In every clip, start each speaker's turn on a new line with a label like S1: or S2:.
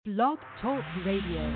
S1: Blog Talk Radio.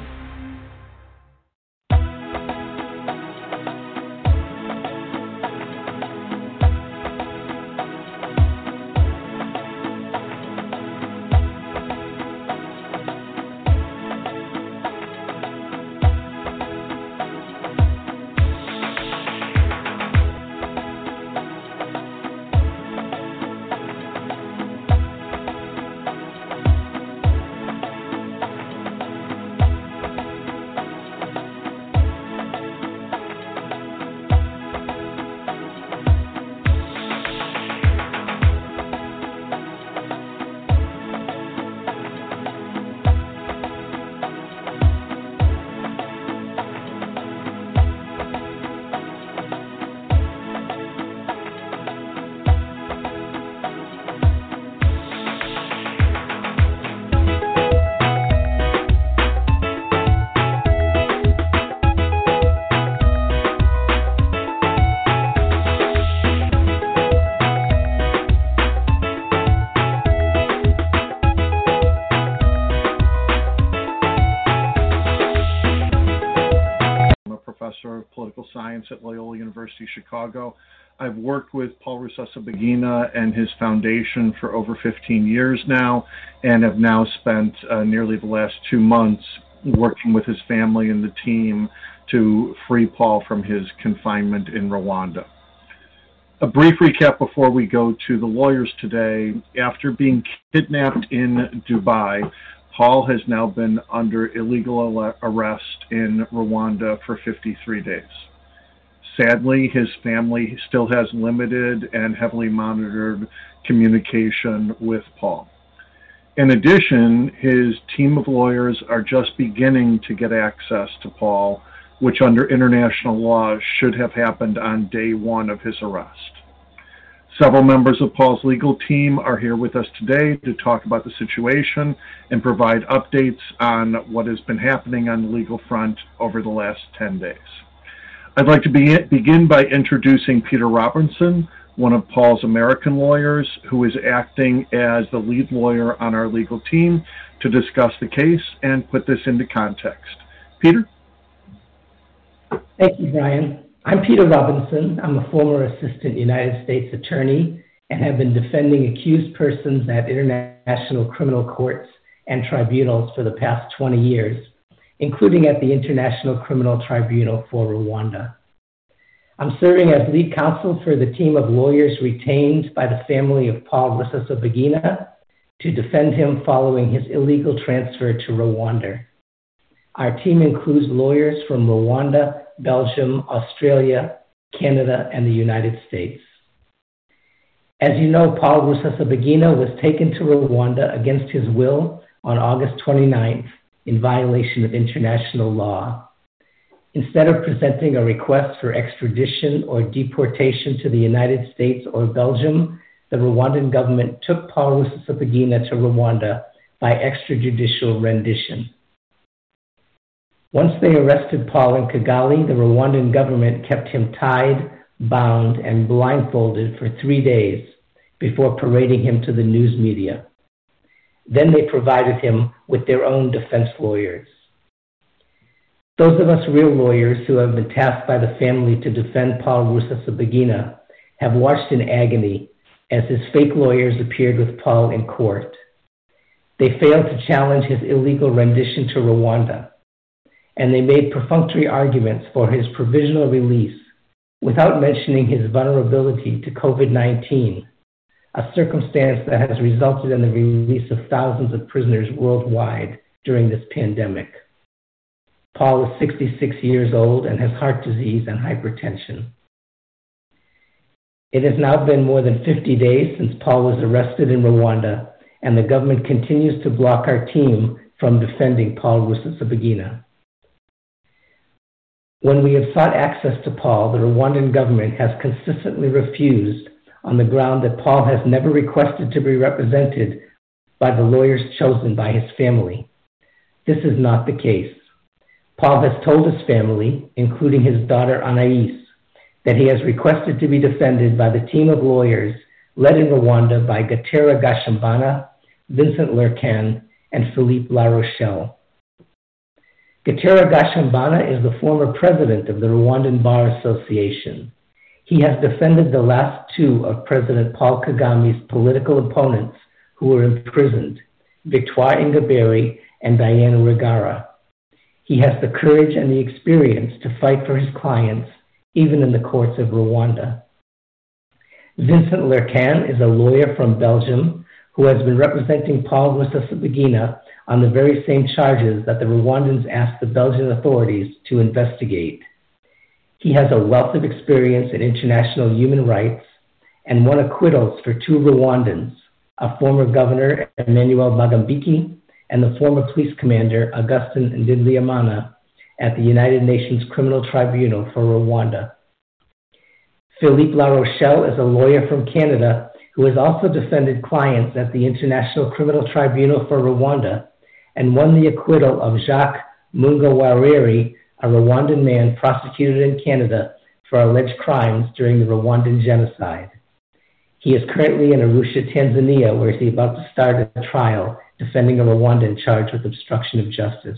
S2: Of political science at Loyola University Chicago. I've worked with Paul Rusesabagina and his foundation for over 15 years now, and have now spent nearly the last 2 months working with his family and the team to free Paul from his confinement in Rwanda. A brief recap before we go to the lawyers today. After being kidnapped in Dubai, Paul has now been under illegal arrest in Rwanda for 53 days. Sadly, his family still has limited and heavily monitored communication with Paul. In addition, his team of lawyers are just beginning to get access to Paul, which under international law should have happened on day one of his arrest. Several members of Paul's legal team are here with us today to talk about the situation and provide updates on what has been happening on the legal front over the last 10 days. I'd like to begin by introducing Peter Robinson, one of Paul's American lawyers, who is acting as the lead lawyer on our legal team to discuss the case and put this into context. Peter?
S3: Thank you, Brian. I'm Peter Robinson. I'm a former assistant United States attorney and have been defending accused persons at international criminal courts and tribunals for the past 20 years, including at the International Criminal Tribunal for Rwanda. I'm serving as lead counsel for the team of lawyers retained by the family of Paul Rusesabagina to defend him following his illegal transfer to Rwanda. Our team includes lawyers from Rwanda, Belgium, Australia, Canada, and the United States. As you know, Paul Rusesabagina was taken to Rwanda against his will on August 29th in violation of international law. Instead of presenting a request for extradition or deportation to the United States or Belgium, the Rwandan government took Paul Rusesabagina to Rwanda by extrajudicial rendition. Once they arrested Paul in Kigali, the Rwandan government kept him tied, bound, and blindfolded for 3 days before parading him to the news media. Then they provided him with their own defense lawyers. Those of us real lawyers who have been tasked by the family to defend Paul Rusesabagina have watched in agony as his fake lawyers appeared with Paul in court. They failed to challenge his illegal rendition to Rwanda, and they made perfunctory arguments for his provisional release without mentioning his vulnerability to COVID-19, a circumstance that has resulted in the release of thousands of prisoners worldwide during this pandemic. Paul is 66 years old and has heart disease and hypertension. It has now been more than 50 days since Paul was arrested in Rwanda, and the government continues to block our team from defending Paul Rusesabagina. When we have sought access to Paul, the Rwandan government has consistently refused on the ground that Paul has never requested to be represented by the lawyers chosen by his family. This is not the case. Paul has told his family, including his daughter Anais, that he has requested to be defended by the team of lawyers led in Rwanda by Gatera Gashambana, Vincent Lercan, and Philippe Larochelle. Gatera Gashambana is the former president of the Rwandan Bar Association. He has defended the last two of President Paul Kagame's political opponents who were imprisoned, Victoire Ingabire and Diana Rwigara. He has the courage and the experience to fight for his clients, even in the courts of Rwanda. Vincent Lercan is a lawyer from Belgium who has been representing Paul Rusesabagina on the very same charges that the Rwandans asked the Belgian authorities to investigate. He has a wealth of experience in international human rights and won acquittals for two Rwandans, a former governor, Emmanuel Bagambiki, and the former police commander, Augustin Ndindyamana, at the United Nations Criminal Tribunal for Rwanda. Philippe Larochelle is a lawyer from Canada who has also defended clients at the International Criminal Tribunal for Rwanda and won the acquittal of Jacques Mungawariri, a Rwandan man prosecuted in Canada for alleged crimes during the Rwandan genocide. He is currently in Arusha, Tanzania, where he is about to start a trial defending a Rwandan charged with obstruction of justice.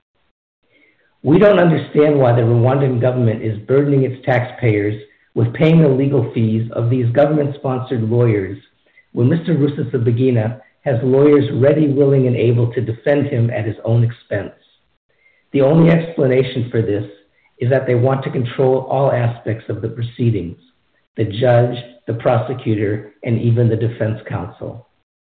S3: We don't understand why the Rwandan government is burdening its taxpayers with paying the legal fees of these government-sponsored lawyers when Mr. Rusesabagina has lawyers ready, willing, and able to defend him at his own expense. The only explanation for this is that they want to control all aspects of the proceedings, the judge, the prosecutor, and even the defense counsel.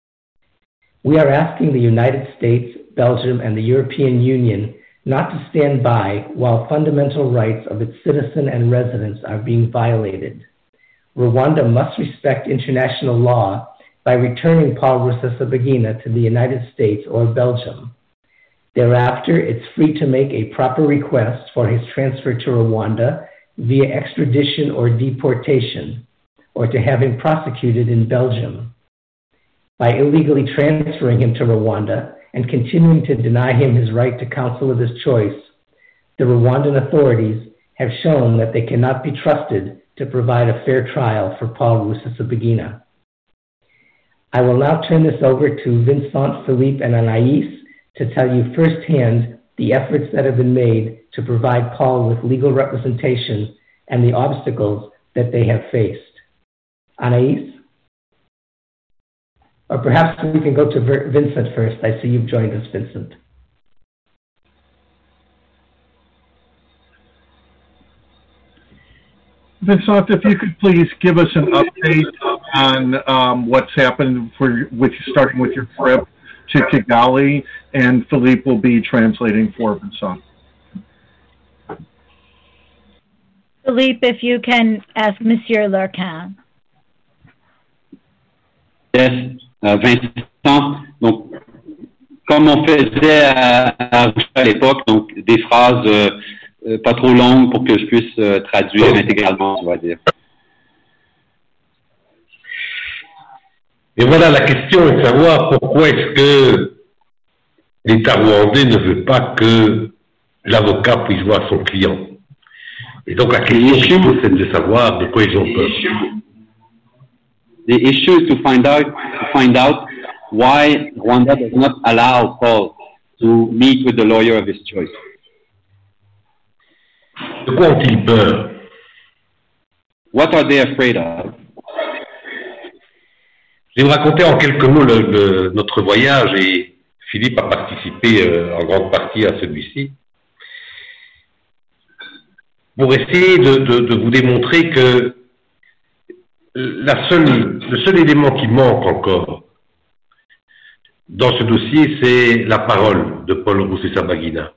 S3: We are asking the United States, Belgium, and the European Union not to stand by while fundamental rights of its citizens and residents are being violated. Rwanda must respect international law by returning Paul Rusesabagina to the United States or Belgium. Thereafter, it's free to make a proper request for his transfer to Rwanda via extradition or deportation, or to have him prosecuted in Belgium. By illegally transferring him to Rwanda and continuing to deny him his right to counsel of his choice, the Rwandan authorities have shown that they cannot be trusted to provide a fair trial for Paul Rusesabagina. I will now turn this over to Vincent, Philippe, and Anaïs to tell you firsthand the efforts that have been made to provide Paul with legal representation and the obstacles that they have faced. Anaïs? Or perhaps we can go to Vincent first. I see you've joined us, Vincent.
S2: Vincent, if you could please give us an update on what's happened starting with your trip to Kigali, and Philippe will be translating for Vincent.
S4: Philippe, if you can ask Monsieur Lercan.
S5: Yes, Vincent. Donc, comme on faisait à l'époque, donc des phrases pas trop longues pour que je puisse traduire intégralement, on va dire.
S6: Et voilà, la question est de savoir pourquoi est-ce que l'État rwandais ne veut pas que l'avocat puisse voir son client. Et donc la question, c'est de savoir de quoi ils ont peur.
S5: The issue is to find out why Rwanda does not allow Paul to meet with the lawyer of his choice.
S6: De quoi ont-ils peur?
S5: What are they afraid of?
S6: Je vais vous raconter en quelques mots notre voyage, et Philippe a participé en grande partie à celui-ci, pour essayer de vous démontrer que le seul élément qui manque encore dans ce dossier, c'est la parole de Paul Rusesabagina.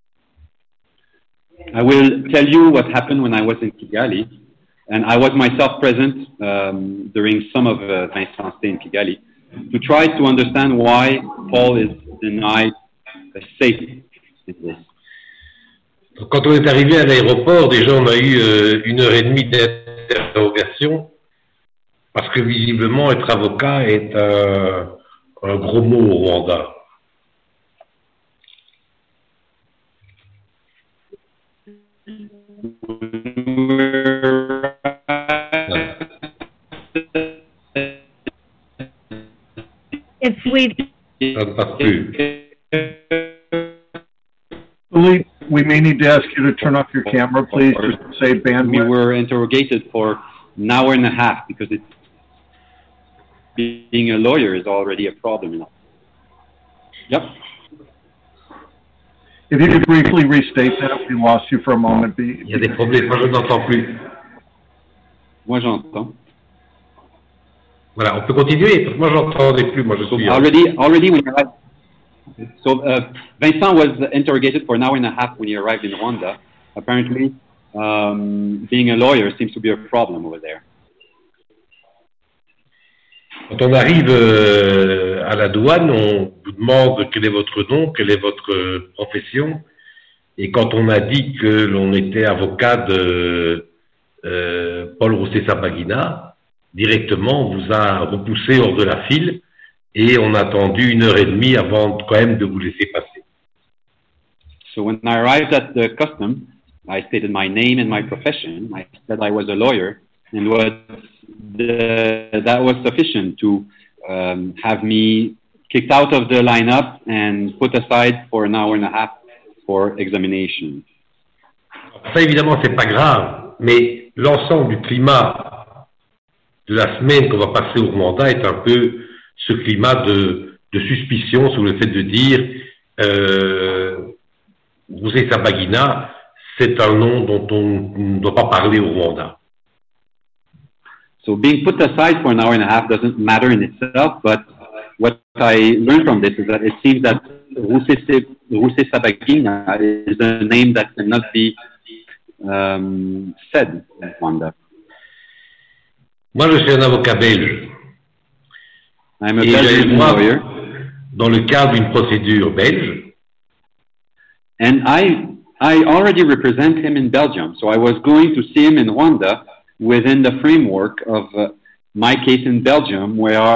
S5: I will tell you what happened when I was in Kigali, and I was myself present during some of Vincent's stay in Kigali, to try to understand why Paul is denied a safety in this.
S6: Quand on est arrivé à l'aéroport, déjà on a eu 1h30 d'interrogation, parce que visiblement être avocat est un gros mot au Rwanda. Ça ne passe plus.
S2: Philippe, we may need to ask you to turn off your camera, please. Just say
S5: We
S2: bandwidth.
S5: were interrogated for an hour and a half because being a lawyer is already a problem enough. Yep.
S2: If you could briefly restate that, we lost you for a moment.
S6: Il y a des problèmes, moi je n'entends plus.
S5: Moi, j'entends.
S6: Voilà, on peut continuer, parce que moi j'entendais plus, moi je
S5: So
S6: suis...
S5: already when you arrived, so Vincent was interrogated for an hour and a half when he arrived in Rwanda. Apparently, being a lawyer seems to be a problem over there.
S6: Quand on arrive à la douane, on vous demande quel est votre nom, quelle est votre profession. Et quand on a dit que l'on était avocat de Paul Rusesabagina, directement on vous a repoussé hors de la file et on a attendu 1h30 avant quand même de vous laisser passer.
S5: So when I arrived at the custom, I stated my name and my profession. I said I was a lawyer, and that was sufficient to have me kicked out of the lineup and put aside for an hour and a half for examination.
S6: Ça évidemment c'est pas grave, mais l'ensemble du climat de la semaine qu'on va passer au Rwanda est un peu ce climat de suspicion sur le fait de dire Rusesabagina, c'est un nom dont on ne doit pas parler au Rwanda.
S5: So being put aside for an hour and a half doesn't matter in itself, but what I learned from this is that it seems that Rusesabagina is a name that cannot be said in Rwanda.
S6: Moi, je suis un avocat belge.
S5: I'm a
S6: Et j'allais
S5: Belgian
S6: voir
S5: lawyer,
S6: dans le cadre d'une procédure belge.
S5: and I already represent him in Belgium, so I was going to see him in Rwanda within the framework of my case in Belgium,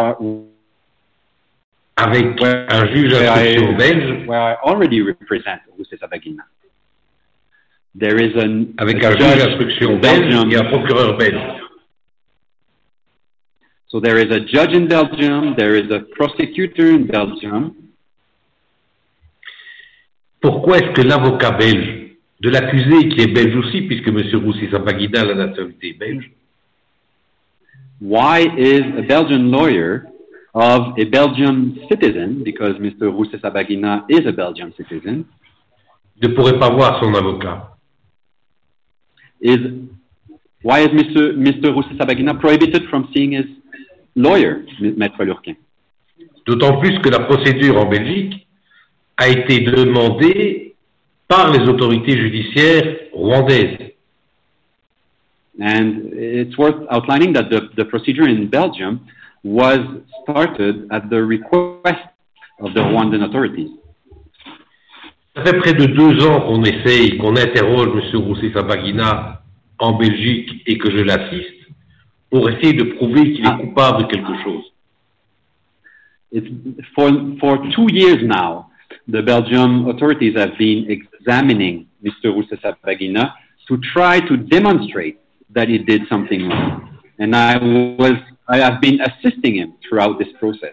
S6: Avec un juge d'instruction belge,
S5: where I already represent Rusesabagina. There is
S6: avec
S5: a
S6: un juge
S5: judge
S6: d'instruction
S5: in
S6: belge
S5: Belgium.
S6: et un procureur belge.
S5: So there is a judge in Belgium, there is a prosecutor in Belgium.
S6: Pourquoi est-ce que l'avocat belge de l'accusé, qui est belge aussi, puisque M. Rusesabagina a la nationalité belge,
S5: Why is a Belgian lawyer of a Belgian citizen, because Mr. Rusesabagina is a Belgian citizen,
S6: ne pourrait pas voir son avocat?
S5: why is Mr. Rusesabagina prohibited from seeing his lawyer, Maître Lurquin?
S6: D'autant plus que la procédure en Belgique a été demandée par les autorités judiciaires rwandaises.
S5: And it's worth outlining that the procedure in Belgium was started at the request of the Rwandan authorities.
S6: Ça fait près de 2 ans qu'on interroge M. Rusesabagina en Belgique et que je l'assiste pour essayer de prouver qu'il est coupable de quelque chose.
S5: It's for 2 years now, the Belgian authorities have been examining Mr. Rusesabagina to try to demonstrate that he did something wrong. And I have been assisting him throughout this process.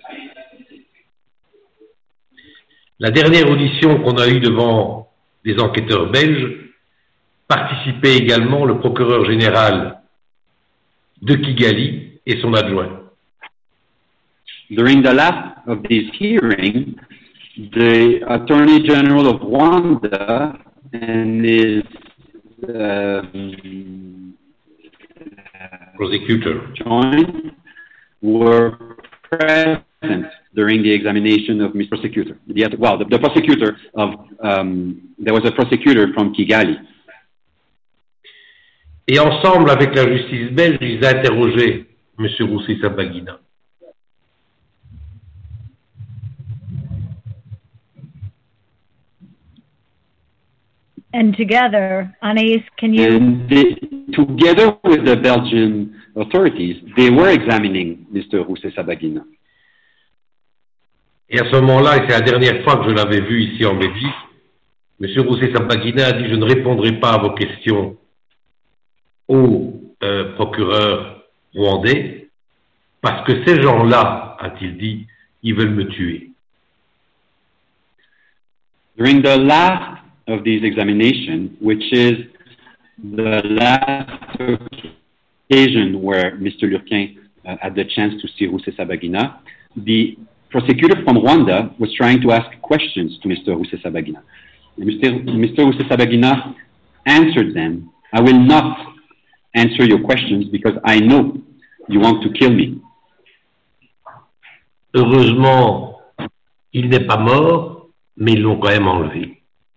S6: La dernière audition qu'on a eue devant des enquêteurs belges participait également le procureur général de Kigali et son adjoint.
S5: During the last of these hearings, the Attorney General of Rwanda and his
S6: Prosecutor.
S5: joint were present during the examination of Mr. Prosecutor. The prosecutor of, there was a prosecutor from Kigali.
S6: Et ensemble avec la justice belge, ils interrogeaient M. Rusesabagina.
S4: And together, Anaïs, can you...
S5: And together with the Belgian authorities, they were examining Mr. Rusesabagina.
S6: Et à ce moment-là, et c'est la dernière fois que je l'avais vu ici en Belgique, M. Rusesabagina a dit « Je ne répondrai pas à vos questions au procureur rwandais, parce que ces gens-là, a-t-il dit, ils veulent me tuer.
S5: During the last of these examinations, which is the last occasion where Mr. Lurquin had the chance to see Rusesabagina, the prosecutor from Rwanda was trying to ask questions to Mr. Rusesabagina. Mr. Rusesabagina answered them, "I will not answer your questions because I know you want to kill me."
S6: Heureusement, il n'est pas mort, mais ils l'ont quand même enlevé.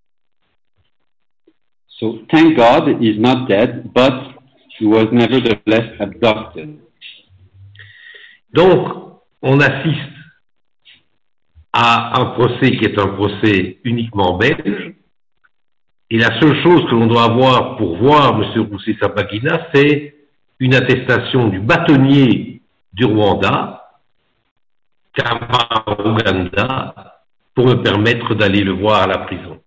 S5: So thank God he's not dead, but he was nevertheless abducted.
S6: Donc, on assiste à un procès qui est un procès uniquement belge, et la seule chose que l'on doit avoir pour voir M. Rusesabagina, c'est une attestation du bâtonnier du Rwanda, Kabaruganda, pour me permettre d'aller le voir à la prison.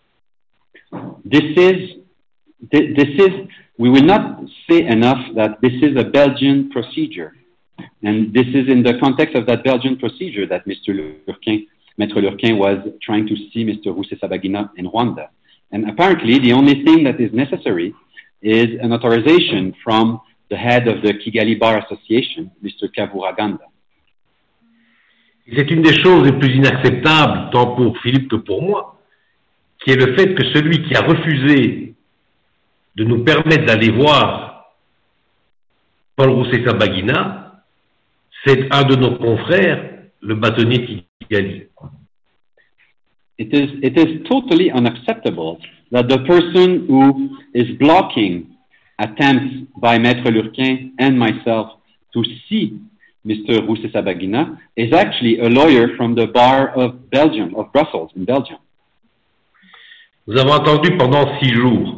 S5: We will not say enough that this is a Belgian procedure. And this is in the context of that Belgian procedure that Maître Lurquin was trying to see Mr. Rusesabagina in Rwanda. And apparently, the only thing that is necessary is an authorization from the head of the Kigali Bar Association, Mr. Kabaruganda.
S6: C'est une des choses les plus inacceptables, tant pour Philippe que pour moi, qui est le fait que celui qui a refusé de nous permettre d'aller voir Paul Rusesabagina, c'est un de nos confrères, le bâtonnier Kigali.
S5: It is totally unacceptable that the person who is blocking attempts by Maître Lurquin and myself to see Mr. Rusesabagina is actually a lawyer from the bar of Belgium, of Brussels, in Belgium.
S6: Nous avons attendu pendant 6 jours.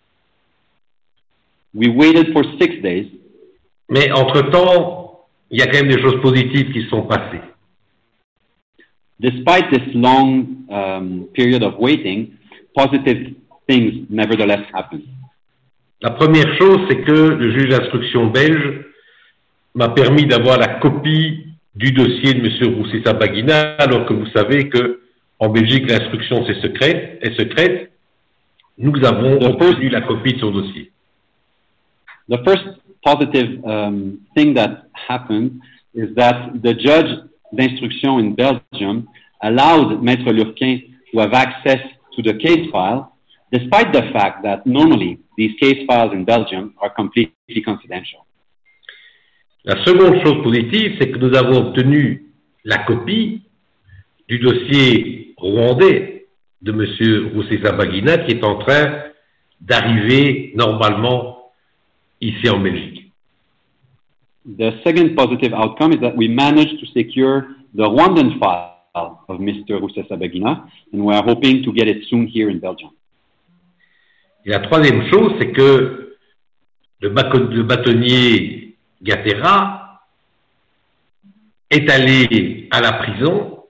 S5: We waited for 6 days.
S6: Mais entre-temps, il y a quand même des choses positives qui sont passées.
S5: Despite this long period of waiting, positive things nevertheless happened.
S6: La première chose, c'est que le juge d'instruction belge m'a permis d'avoir la copie du dossier de M. Rusesabagina, alors que vous savez que en Belgique, l'instruction est secrète. Nous avons obtenu la copie de son dossier.
S5: The first positive thing that happened is that the judge d'instruction in Belgium allowed Maître Lurquin to have access to the case file, despite the fact that normally these case files in Belgium are completely confidential.
S6: La seconde chose positive, c'est que nous avons obtenu la copie du dossier rwandais de M. Rusesabagina qui est en train d'arriver normalement ici en Belgique.
S5: The second positive outcome is that we managed to secure the Rwandan file of Mr. Rusesabagina, and we are hoping to get it soon here in Belgium.
S6: Et la troisième chose, c'est que le bâtonnier Gatera est allé à la prison,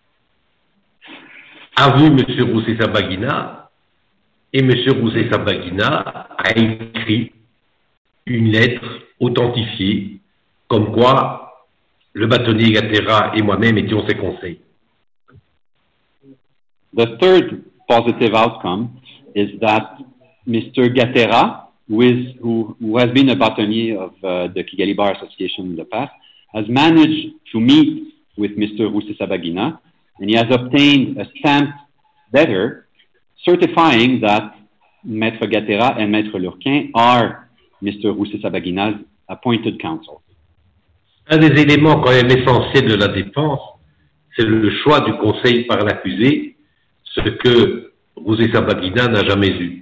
S6: a vu M. Rusesabagina, et M. Rusesabagina a écrit une lettre authentifiée, comme quoi le bâtonnier Gatera et moi-même étions ses conseils.
S5: The third positive outcome is that Mr. Gatera, who has been a bâtonnier of the Kigali Bar Association in the past, has managed to meet with Mr. Rusesabagina, and he has obtained a stamped letter certifying that Maître Gatera and Maître Lurquin are Mr. Rusesabagina's appointed counsel.
S6: Un des éléments quand même essentiels de la défense, c'est le choix du conseil par l'accusé, ce que Rusesabagina n'a jamais eu.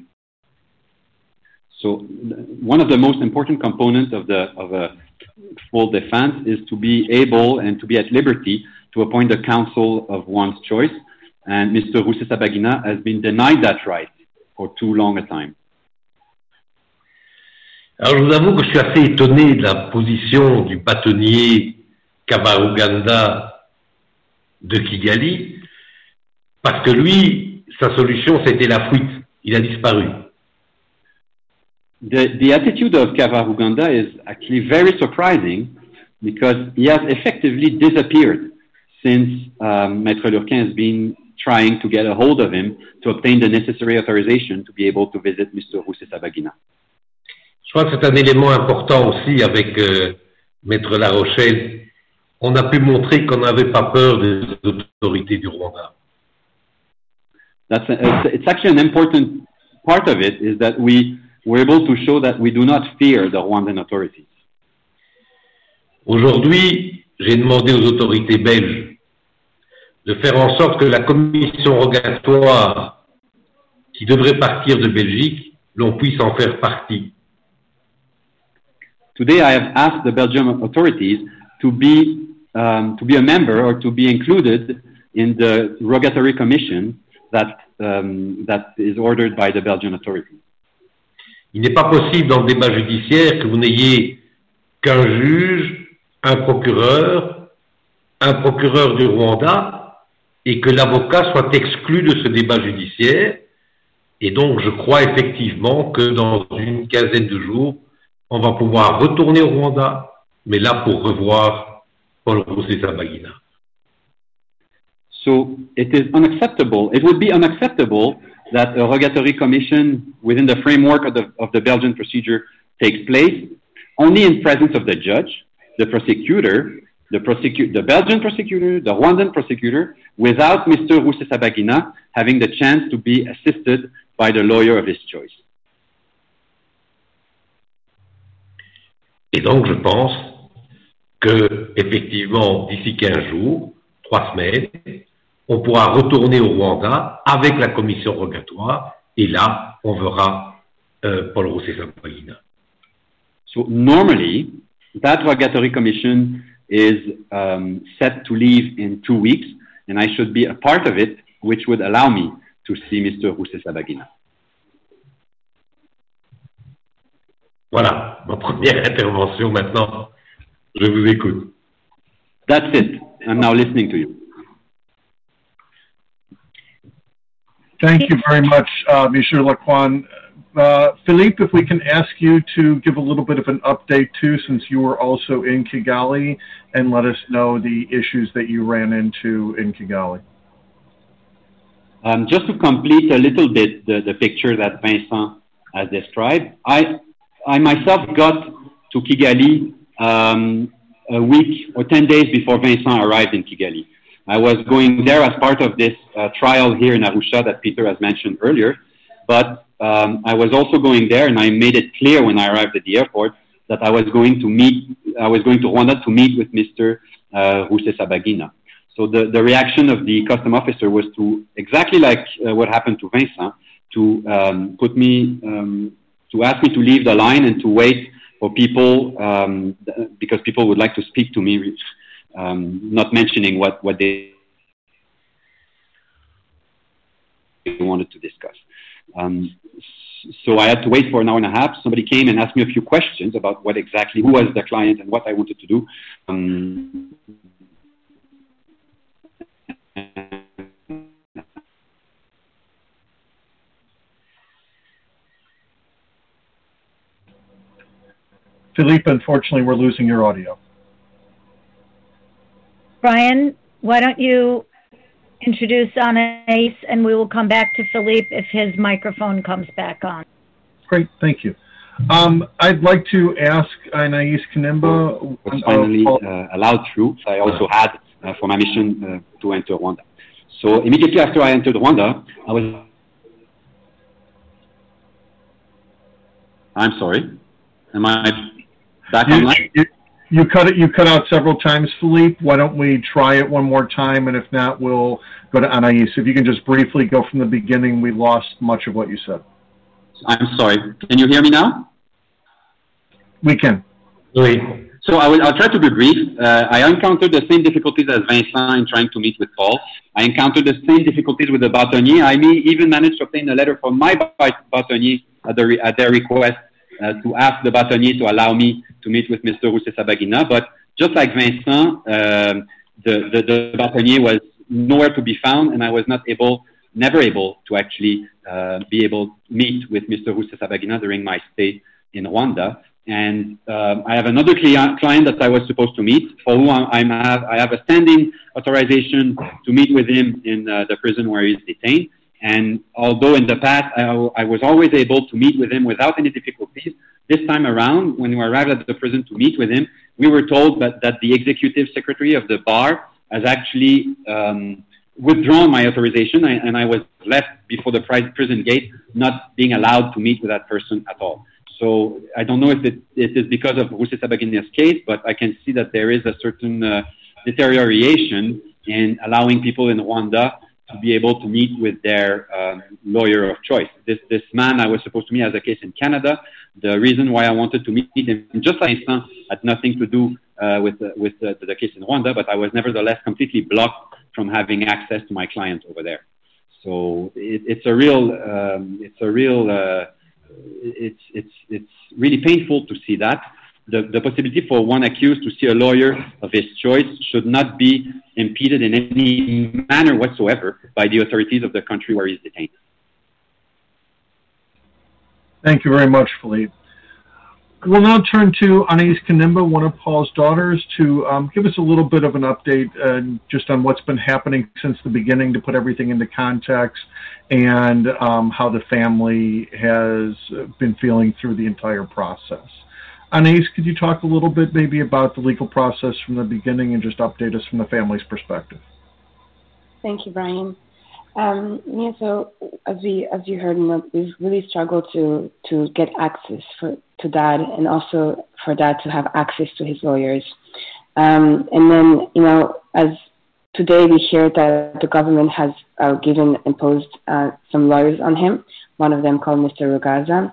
S5: So, one of the most important components of a full defense is to be able and to be at liberty to appoint the counsel of one's choice, and Mr. Rusesabagina has been denied that right for too long a time.
S6: Alors, je vous avoue que je suis assez étonné de la position du bâtonnier Kabaruganda de Kigali, parce que lui, sa solution, c'était la fuite. Il a disparu.
S5: The attitude of Kabaruganda is actually very surprising because he has effectively disappeared since Maître Lurquin has been trying to get a hold of him to obtain the necessary authorization to be able to visit Mr. Rusesabagina.
S6: Je crois que c'est un élément important aussi avec Maître La Rochelle. On a pu montrer qu'on n'avait pas peur des autorités du Rwanda.
S5: It's actually an important part of it, is that we were able to show that we do not fear the Rwandan authorities.
S6: Aujourd'hui, j'ai demandé aux autorités belges de faire en sorte que la commission rogatoire qui devrait partir de Belgique, l'on puisse en faire partie.
S5: Today, I have asked the Belgian authorities to be a member or to be included in the rogatory commission that is ordered by the Belgian authorities.
S6: Il n'est pas possible dans le débat judiciaire que vous n'ayez qu'un juge, un procureur du Rwanda, et que l'avocat soit exclu de ce débat judiciaire. Et donc, je crois effectivement que dans une quinzaine de jours, on va pouvoir retourner au Rwanda, mais là pour revoir Paul Rusesabagina.
S5: So it is unacceptable. It would be unacceptable that a rogatory commission within the framework of the Belgian procedure takes place only in presence of the judge, the prosecutor, the Belgian prosecutor, the Rwandan prosecutor, without Mr. Rusesabagina having the chance to be assisted by the lawyer of his choice.
S6: Et donc, je pense que, effectivement, d'ici 15 jours, 3 semaines, on pourra retourner au Rwanda avec la commission rogatoire, et là, on verra Paul Rusesabagina.
S5: So normally, that rogatory commission is set to leave in 2 weeks, and I should be a part of it, which would allow me to see Mr. Rusesabagina.
S6: Voilà, ma première intervention maintenant. Je vous écoute.
S5: That's it. I'm now listening to you.
S2: Thank you very much, Monsieur Lacroix. Philippe, if we can ask you to give a little bit of an update too, since you were also in Kigali, and let us know the issues that you ran into in Kigali.
S5: Just to complete a little bit the picture that Vincent has described, I myself got to Kigali a week or 10 days before Vincent arrived in Kigali. I was going there as part of this trial here in Arusha that Peter has mentioned earlier, but I was also going there, and I made it clear when I arrived at the airport that I was going to Rwanda to meet with Mr. Rusesabagina. So the reaction of the custom officer was to, exactly like what happened to Vincent, to ask me to leave the line and to wait for people, because people would like to speak to me, not mentioning what they wanted to discuss. So I had to wait for an hour and a half. Somebody came and asked me a few questions about who was the client and what I wanted to do.
S2: Philippe, unfortunately, we're losing your audio.
S4: Brian, why don't you introduce Anais, and we will come back to Philippe if his microphone comes back on.
S2: Great, thank you. I'd like to ask Anais Kanimba.
S5: Was finally allowed through. So I also had for my mission to enter Rwanda. So immediately after I entered Rwanda, I'm sorry. Am I back online?
S2: You cut out several times, Philippe. Why don't we try it one more time, and if not, we'll go to Anais. If you can just briefly go from the beginning, we lost much of what you said.
S5: I'm sorry. Can you hear me now?
S2: We can.
S6: Oui.
S5: So I'll try to be brief. I encountered the same difficulties as Vincent in trying to meet with Paul. I encountered the same difficulties with the bâtonnier. I even managed to obtain a letter from my bâtonnier at their request to ask the bâtonnier to allow me to meet with Mr. Rusesabagina. But just like Vincent, the bâtonnier was nowhere to be found, and I was never able to actually be able to meet with Mr. Rusesabagina during my stay in Rwanda. And I have another client that I was supposed to meet, for whom I have a standing authorization to meet with him in the prison where he's detained. And although in the past I was always able to meet with him without any difficulties, this time around, when we arrived at the prison to meet with him, we were told that the executive secretary of the bar has actually withdrawn my authorization, and I was left before the prison gate, not being allowed to meet with that person at all. So I don't know if it is because of Rusesabagina's case, but I can see that there is a certain deterioration in allowing people in Rwanda to be able to meet with their lawyer of choice. This man I was supposed to meet has a case in Canada. The reason why I wanted to meet him, just like Vincent, had nothing to do with the case in Rwanda, but I was nevertheless completely blocked from having access to my client over there. So it's really painful to see that. The possibility for one accused to see a lawyer of his choice should not be impeded in any manner whatsoever by the authorities of the country where he's detained.
S2: Thank you very much, Philippe. We'll now turn to Anaïs Kanimba, one of Paul's daughters, to give us a little bit of an update just on what's been happening since the beginning, to put everything into context, and how the family has been feeling through the entire process. Anaïs, could you talk a little bit maybe about the legal process from the beginning and just update us from the family's perspective?
S7: Thank you, Brian. So as you heard, we've really struggled to get access to Dad, and also for Dad to have access to his lawyers. And then, as today we hear that the government has imposed some lawyers on him, one of them called Mr. Rugaza.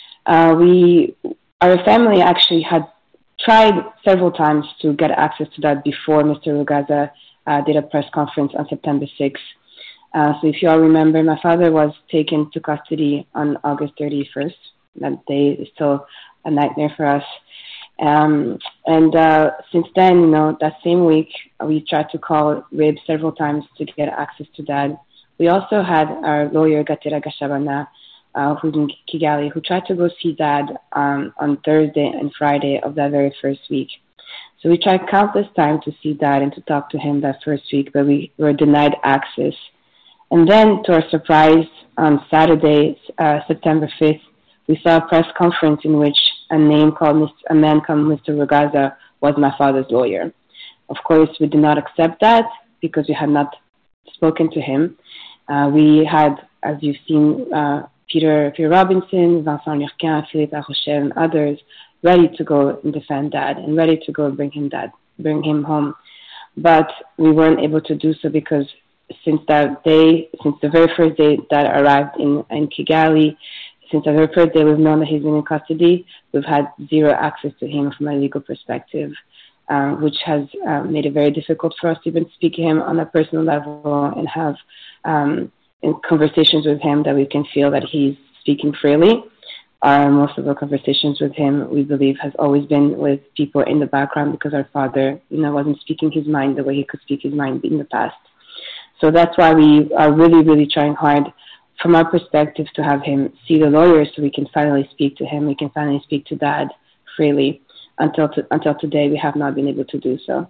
S7: Our family actually had tried several times to get access to that before Mr. Rugaza did a press conference on September 6th. So if you all remember, my father was taken to custody on August 31st. That day is still a nightmare for us. And since then, that same week, we tried to call RIB several times to get access to Dad. We also had our lawyer, Gatera Gashabana, who's in Kigali, who tried to go see Dad on Thursday and Friday of that very first week. So we tried countless times to see Dad and to talk to him that first week, but we were denied access. And then, to our surprise, on Saturday, September 5th, we saw a press conference in which a man called Mr. Rugaza was my father's lawyer. Of course, we did not accept that because we had not spoken to him. We had, as you've seen, Peter Robinson, Vincent Lurquin, Philippe Larochelle, and others ready to go and defend Dad and ready to go bring him home. But we weren't able to do so because since the very first day that arrived in Kigali, since the very first day we've known that he's been in custody, we've had zero access to him from a legal perspective, which has made it very difficult for us to even speak to him on a personal level and have in conversations with him that we can feel that he's speaking freely. Most of our conversations with him, we believe, has always been with people in the background because our father, wasn't speaking his mind the way he could speak his mind in the past. So that's why we are really, really trying hard, from our perspective, to have him see the lawyer so we can finally speak to him. We can finally speak to Dad freely. Until today, we have not been able to do so.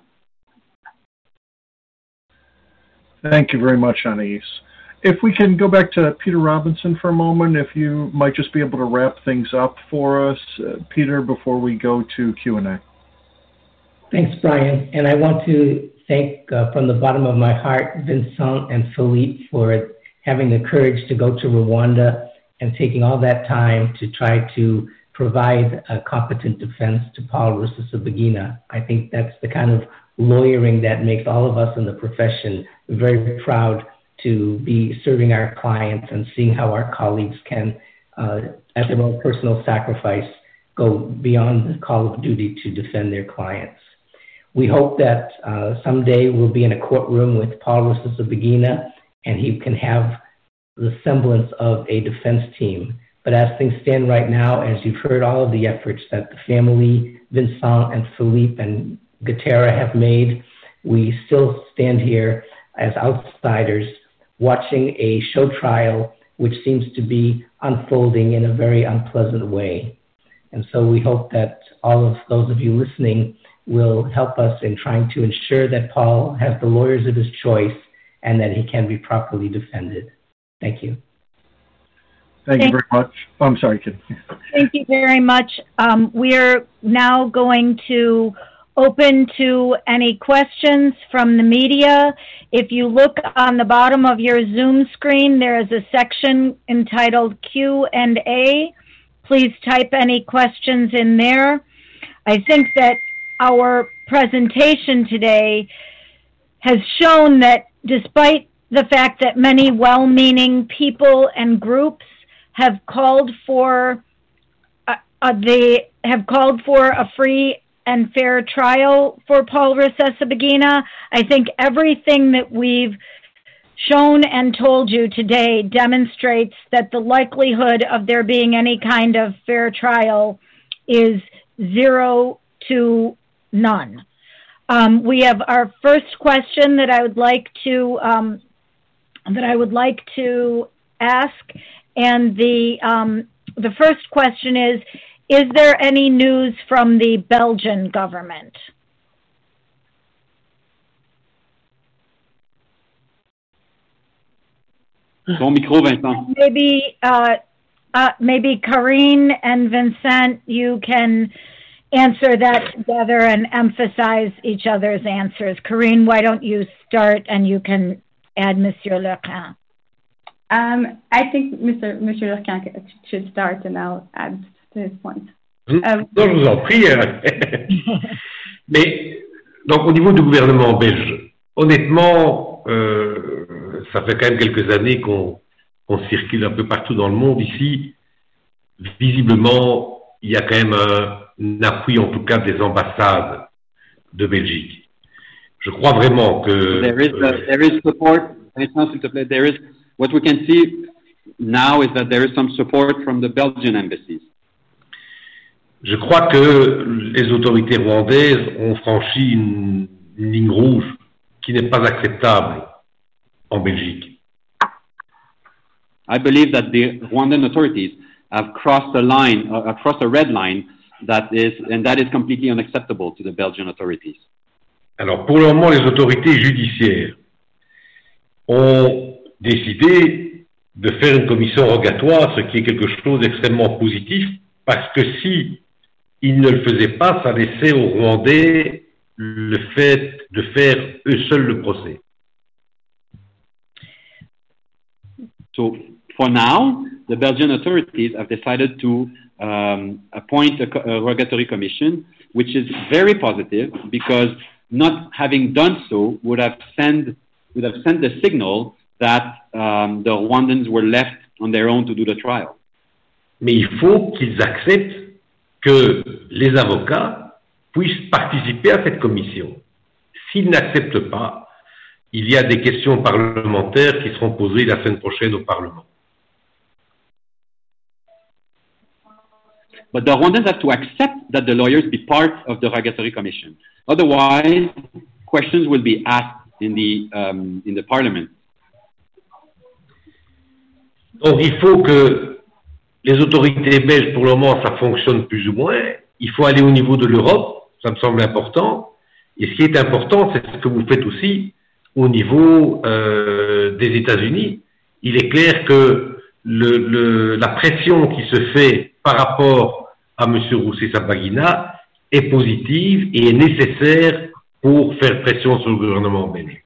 S2: Thank you very much, Anaïs. If we can go back to Peter Robinson for a moment, if you might just be able to wrap things up for us, Peter, before we go to Q&A.
S3: Thanks, Brian. And I want to thank from the bottom of my heart Vincent and Philippe for having the courage to go to Rwanda and taking all that time to try to provide a competent defense to Paul Rusesabagina. I think that's the kind of lawyering that makes all of us in the profession very proud to be serving our clients and seeing how our colleagues can, at their own personal sacrifice, go beyond the call of duty to defend their clients. We hope that someday we'll be in a courtroom with Paul Rusesabagina and he can have the semblance of a defense team. But as things stand right now, as you've heard all of the efforts that the family, Vincent and Philippe and Gatera have made, we still stand here as outsiders watching a show trial which seems to be unfolding in a very unpleasant way. And so we hope that all of those of you listening will help us in trying to ensure that Paul has the lawyers of his choice and that he can be properly defended. Thank you.
S2: Thank you very much. Oh, I'm sorry, Kim.
S4: Thank you very much. We're now going to open to any questions from the media. If you look on the bottom of your Zoom screen, there is a section entitled Q&A. Please type any questions in there. I think that our presentation today has shown that despite the fact that many well-meaning people and groups have called for a free and fair trial for Paul Rusesabagina, I think everything that we've shown and told you today demonstrates that the likelihood of there being any kind of fair trial is 0 to none. We have our first question that I would like to ask, and the first question is there any news from the Belgian government?
S5: Ton micro, Vincent.
S4: Maybe Karine and Vincent, you can answer that together and emphasize each other's answers. Karine, why don't you start and you can add Monsieur Lerquin.
S8: I think Monsieur Lerquin should start and I'll add to his point.
S6: Non, je vous en prie. Mais donc au niveau du gouvernement belge, honnêtement, ça fait quand même quelques années qu'on circule un peu partout dans le monde. Ici, visiblement, il y a quand même un appui, en tout cas, des ambassades de Belgique. Je crois vraiment que
S5: there is support. There is what we can see now is that there is some support from the Belgian embassies.
S6: Je crois que les autorités rwandaises ont franchi une ligne rouge qui n'est pas acceptable en Belgique.
S5: I believe that the Rwandan authorities have crossed a line, across a red line, that is completely unacceptable to the Belgian authorities.
S6: Alors, pour le moment, les autorités judiciaires ont décidé de faire une commission rogatoire, ce qui est quelque chose d'extrêmement positif, parce que si ils ne le faisaient pas, ça laissait aux Rwandais le fait de faire eux seuls le procès.
S5: So, for now, the Belgian authorities have decided to appoint a rogatory commission, which is very positive because not having done so would have sent the signal that the Rwandans were left on their own to do the trial.
S6: Mais il faut qu'ils acceptent que les avocats puissent participer à cette commission. S'ils n'acceptent pas, il y a des questions parlementaires qui seront posées la semaine prochaine au Parlement.
S5: But the Rwandans have to accept that the lawyers be part of the rogatory commission. Otherwise, questions will be asked in the parliament.
S6: Donc, il faut que les autorités belges, pour le moment, ça fonctionne plus ou moins. Il faut aller au niveau de l'Europe, ça me semble important. Et ce qui est important, c'est ce que vous faites aussi au niveau des États-Unis. Il est clair que la pression qui se fait par rapport à M. Rusesabagina est positive et est nécessaire pour faire pression sur le gouvernement belge.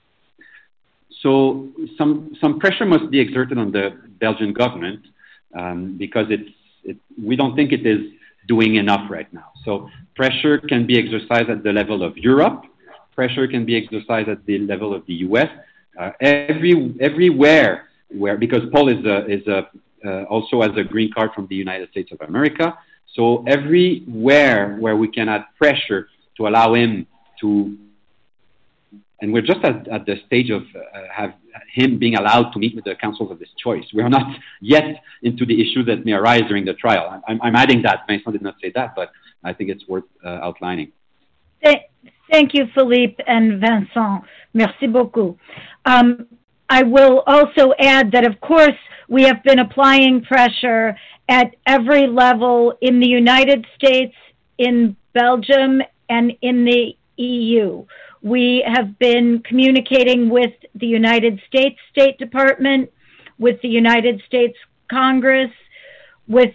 S5: So some pressure must be exerted on the Belgian government because we don't think it is doing enough right now. So pressure can be exercised at the level of Europe. Pressure can be exercised at the level of the U.S. Everywhere where, because Paul also has a green card from the United States of America. So everywhere where we can add pressure to allow him to, and we're just at the stage of have him being allowed to meet with the counsels of his choice. We are not yet into the issue that may arise during the trial. I'm adding that. Vincent did not say that, but I think it's worth outlining.
S4: Thank you, Philippe and Vincent. Merci beaucoup. I will also add that, of course, we have been applying pressure at every level in the United States, in Belgium, and in the EU. We have been communicating with the United States State Department, with the United States Congress, with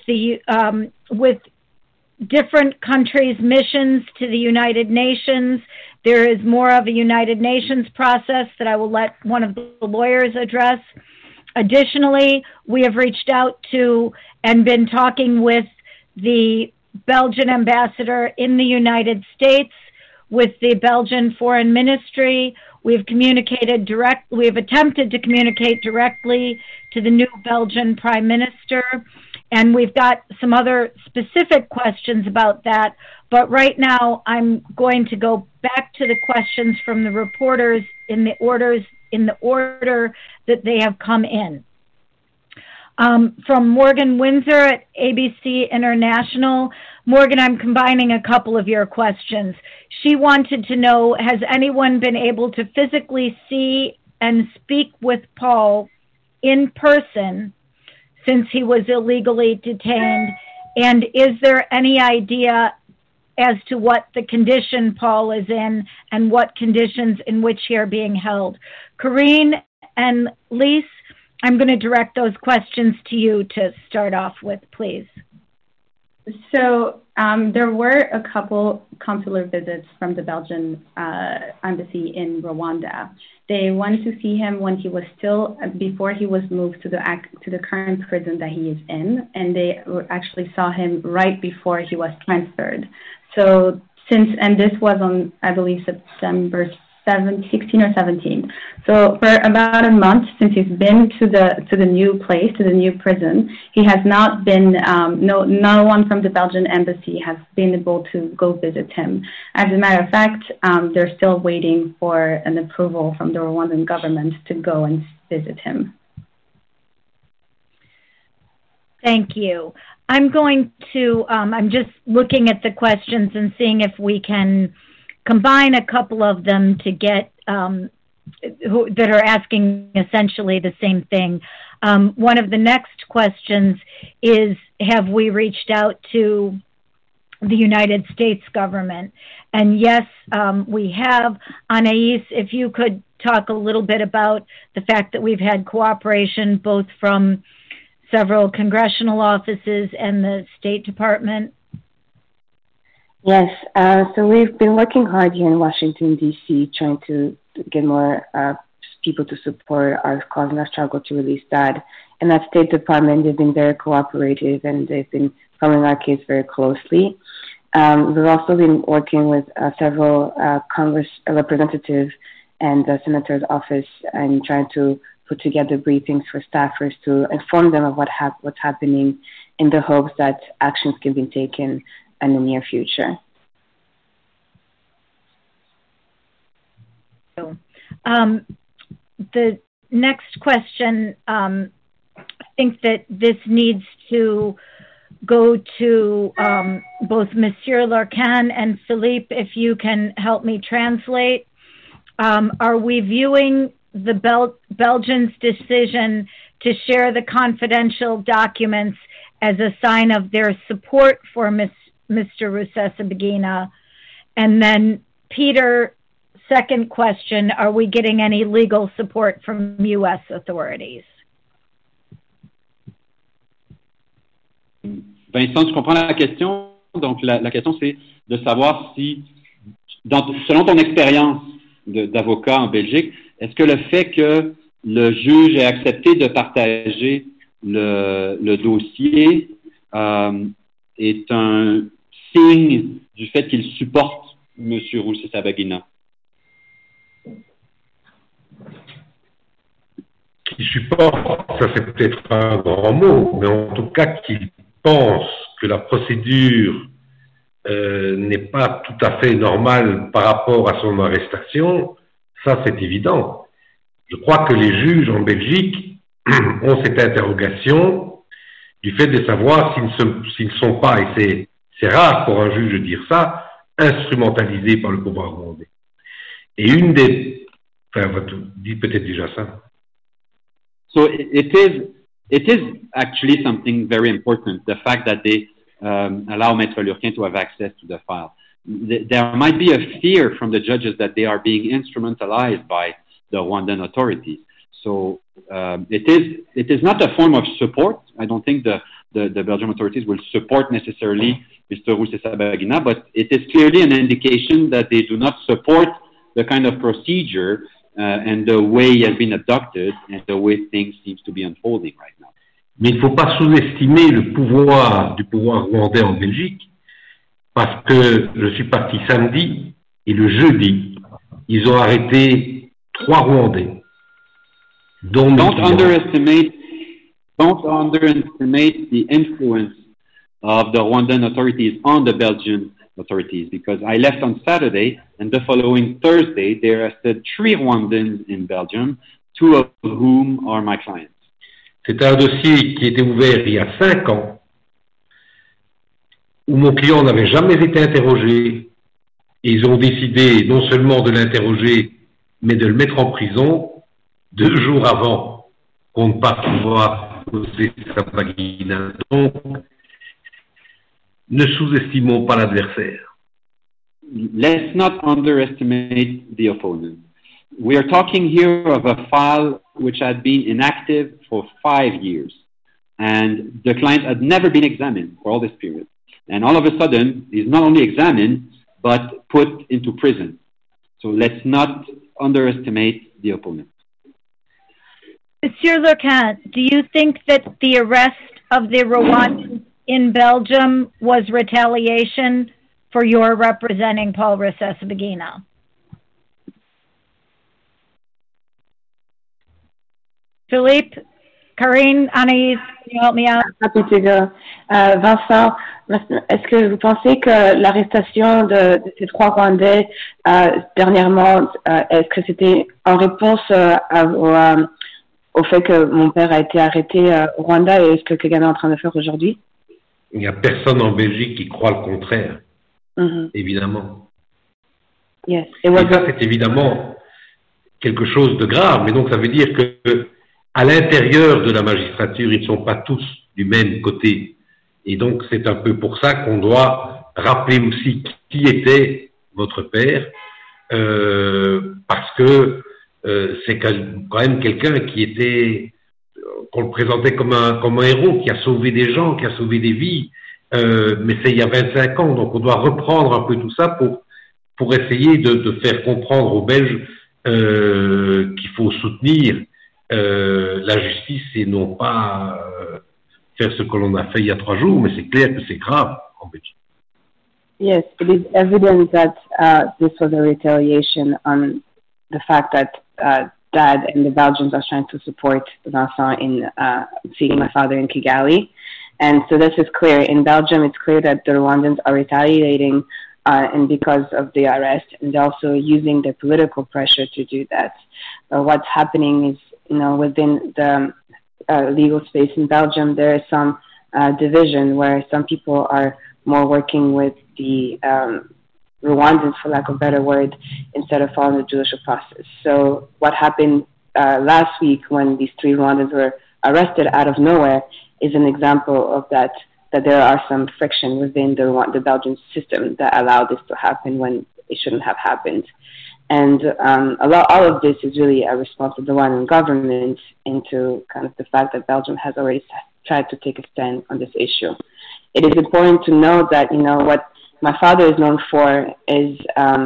S4: different countries' missions to the United Nations. There is more of a United Nations process that I will let one of the lawyers address. Additionally, we have reached out to and been talking with the Belgian ambassador in the United States, with the Belgian Foreign Ministry. We've attempted to communicate directly to the new Belgian Prime Minister, and we've got some other specific questions about that. But right now, I'm going to go back to the questions from the reporters in the order that they have come in. From Morgan Windsor at ABC International. Morgan, I'm combining a couple of your questions. She wanted to know, has anyone been able to physically see and speak with Paul in person since he was illegally detained? And is there any idea as to what the condition Paul is in and what conditions in which he are being held? Corinne and Lise, I'm going to direct those questions to you to start off with, please.
S8: So there were a couple consular visits from the Belgian embassy in Rwanda. They wanted to see him when he was before he was moved to the current prison that he is in, and they actually saw him right before he was transferred. So this was on, I believe, September 16 or 17. So for about a month since he's been to the new place, to the new prison, he has not been, no one from the Belgian embassy has been able to go visit him. As a matter of fact, they're still waiting for an approval from the Rwandan government to go and visit him.
S4: Thank you. I'm going to, I'm just looking at the questions and seeing if we can combine a couple of them to get that are asking essentially the same thing. One of the next questions is, have we reached out to the United States government? And yes, we have. Anais, if you could talk a little bit about the fact that we've had cooperation both from several congressional offices and the State Department.
S7: Yes, so we've been working hard here in Washington, D.C., trying to get more people to support our cause and our struggle to release Dad. And that State Department, they've been very cooperative and they've been following our case very closely. We've also been working with several Congress representatives and the Senator's office and trying to put together briefings for staffers to inform them of what's happening in the hopes that actions can be taken in the near future.
S4: The next question, I think that this needs to go to both Monsieur Larcan and Philippe, if you can help me translate. Are we viewing the Belgians' decision to share the confidential documents as a sign of their support for Mr. Rusesabagina? And then Peter, second question, are we getting any legal support from U.S. authorities?
S5: Vincent, tu comprends la question? Donc, la question, c'est de savoir si, selon ton expérience d'avocat en Belgique, est-ce que le fait que le juge ait accepté de partager le dossier est un signe du fait qu'il supporte M. Rusesabagina?
S6: Qu'il supporte, ça c'est peut-être un grand mot, mais en tout cas qu'il pense que la procédure n'est pas tout à fait normale par rapport à son arrestation, ça c'est évident. Je crois que les juges en Belgique ont cette interrogation du fait de savoir s'ils ne sont pas, et c'est rare pour un juge de dire ça, instrumentalisés par le pouvoir rwandais. Et une des... Enfin, tu dis peut-être déjà ça.
S5: So it is actually something very important, the fact that they allow Maître Lurquin to have access to the file. There might be a fear from the judges that they are being instrumentalized by the Rwandan authorities. So it is not a form of support. I don't think the Belgian authorities will support necessarily Mr. Rusesabagina, but it is clearly an indication that they do not support the kind of procedure and the way it has been adopted and the way things seems to be unfolding right now.
S6: Mais il ne faut pas sous-estimer le pouvoir du pouvoir rwandais en Belgique, parce que je suis parti samedi et le jeudi, ils ont arrêté 3 Rwandais.
S5: Don't underestimate the influence of the Rwandan authorities on the Belgian authorities, because I left on Saturday and the following Thursday they arrested 3 Rwandans in Belgium, 2 of whom are my clients.
S6: C'est un dossier qui était ouvert il y a 5 ans, où mon client n'avait jamais été interrogé, et ils ont décidé non seulement de l'interroger, mais de le mettre en prison 2 jours avant qu'on ne pas pouvoir poser sa vagina. Donc, ne sous-estimons pas l'adversaire.
S5: Let's not underestimate the opponent. We are talking here of a file which had been inactive for 5 years, and the client had never been examined for all this period. And all of a sudden, he's not only examined, but put into prison. So let's not underestimate the opponent.
S4: Monsieur Lurquin, do you think that the arrest of the Rwandans in Belgium was retaliation for your representing Paul Rusesabagina? Philippe, Karine, Anaïs, can you help me out?
S7: Happy to go. Vincent, est-ce que vous pensez que l'arrestation de ces 3 Rwandais dernièrement, est-ce que c'était en réponse au fait que mon père a été arrêté au Rwanda, et est-ce que Kagame est en train de faire aujourd'hui?
S6: Il n'y a personne en Belgique qui croit le contraire, évidemment.
S7: Yes.
S6: Et ça, c'est évidemment quelque chose de grave, mais donc ça veut dire que à l'intérieur de la magistrature, ils ne sont pas tous du même côté. Et donc, c'est un peu pour ça qu'on doit rappeler aussi qui était votre père, parce que c'est quand même quelqu'un qui était, qu'on le présentait comme un héros, qui a sauvé des gens, qui a sauvé des vies, mais c'est il y a 25 ans, donc on doit reprendre un peu tout ça pour essayer de faire comprendre aux Belges qu'il faut soutenir la justice et non pas faire ce que l'on a fait il y a 3 jours, mais c'est clair que c'est grave en Belgique.
S7: Yes, it is evident that this was a retaliation on the fact that Dad and the Belgians are trying to support Vincent in seeing my father in Kigali. And so this is clear. In Belgium, it's clear that the Rwandans are retaliating and because of the arrest, and also using the political pressure to do that. What's happening is, within the legal space in Belgium, there is some division where some people are more working with the Rwandans, for lack of a better word, instead of following the judicial process. So what happened last week when these 3 Rwandans were arrested out of nowhere is an example of that there are some friction within the Belgian system that allowed this to happen when it shouldn't have happened. And all of this is really a response of the Rwandan government into kind of the fact that Belgium has already tried to take a stand on this issue. It is important to note that, what my father is known for is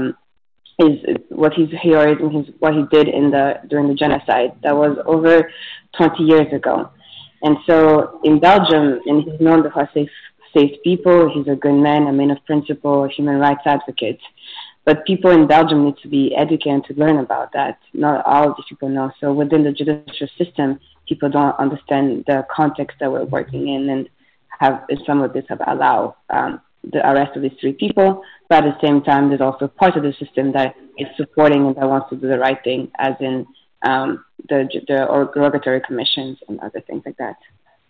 S7: what he did during the genocide. That was over 20 years ago. And so in Belgium, and he's known for safe people, he's a good man, a man of principle, a human rights advocate. But people in Belgium need to be educated to learn about that. Not all of these people know. So within the judicial system, people don't understand the context that we're working in, and some of this have allowed the arrest of these 3 people. But at the same time, there's also part of the system that is supporting and that wants to do the right thing, as in the regulatory commissions and other things like that.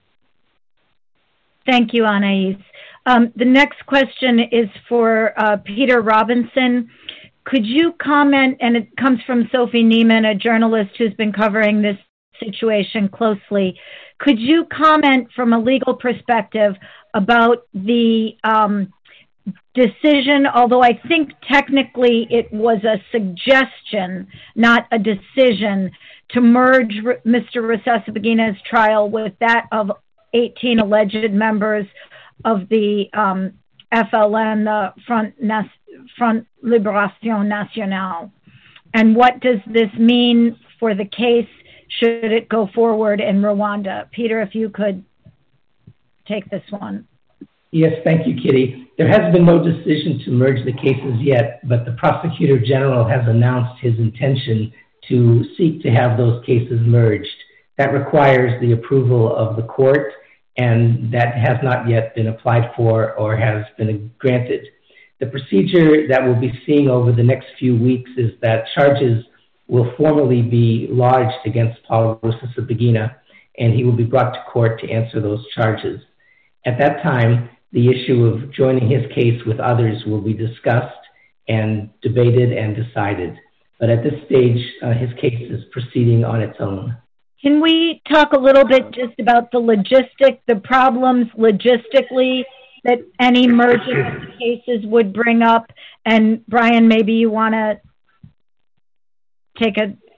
S4: Thank you, Anaïs. The next question is for Peter Robinson. Could you comment, and it comes from Sophie Neiman, a journalist who's been covering this situation closely. Could you comment from a legal perspective about the decision, although I think technically it was a suggestion, not a decision, to merge Mr. Rusesabagina's trial with that of 18 alleged members of the FLN, the Front Libération Nationale? And what does this mean for the case should it go forward in Rwanda? Peter, if you could take this one.
S3: Yes, thank you, Kitty. There has been no decision to merge the cases yet, but the Prosecutor General has announced his intention to seek to have those cases merged. That requires the approval of the court, and that has not yet been applied for or has been granted. The procedure that we'll be seeing over the next few weeks is that charges will formally be lodged against Paul Rusesabagina, and he will be brought to court to answer those charges. At that time, the issue of joining his case with others will be discussed and debated and decided. But at this stage, his case is proceeding on its own.
S4: Can we talk a little bit just about the problems logistically that any merging of the cases would bring up? And Brian, maybe you want to take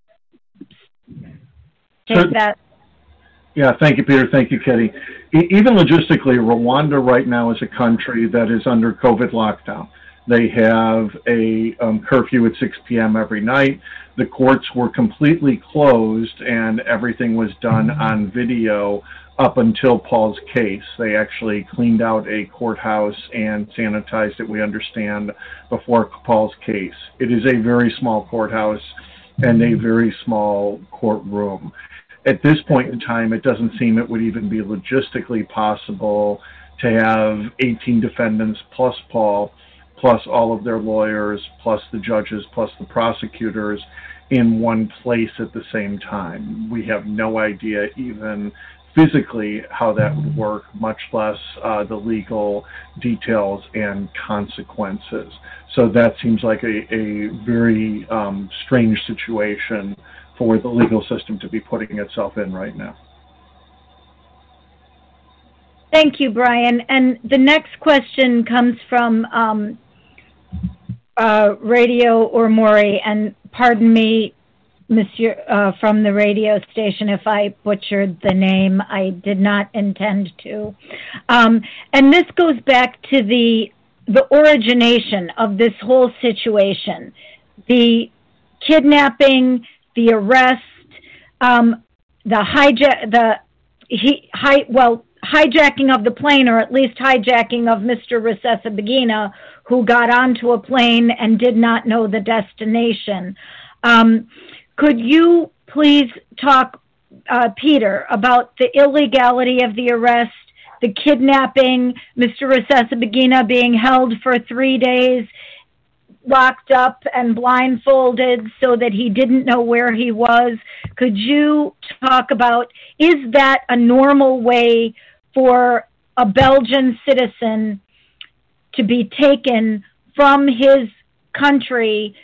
S4: that.
S2: Yeah, thank you, Peter. Thank you, Kitty. Even logistically, Rwanda right now is a country that is under COVID lockdown. They have a curfew at 6 p.m. every night. The courts were completely closed, and everything was done on video up until Paul's case. They actually cleaned out a courthouse and sanitized it, we understand, before Paul's case. It is a very small courthouse and a very small courtroom. At this point in time, it doesn't seem it would even be logistically possible to have 18 defendants plus Paul, plus all of their lawyers, plus the judges, plus the prosecutors in one place at the same time. We have no idea even physically how that would work, much less the legal details and consequences. So that seems like a very strange situation for the legal system to be putting itself in right now.
S4: Thank you, Brian. And the next question comes from Radio Ormori, and pardon me, Monsieur, from the radio station, if I butchered the name. I did not intend to. And this goes back to the origination of this whole situation, the kidnapping, the arrest, hijacking of the plane, or at least hijacking of Mr. Rusesabagina, who got onto a plane and did not know the destination. Could you please talk, Peter, about the illegality of the arrest, the kidnapping, Mr. Rusesabagina being held for 3 days, locked up and blindfolded so that he didn't know where he was? Could you talk about, is that a normal way for a Belgian citizen to be taken from his country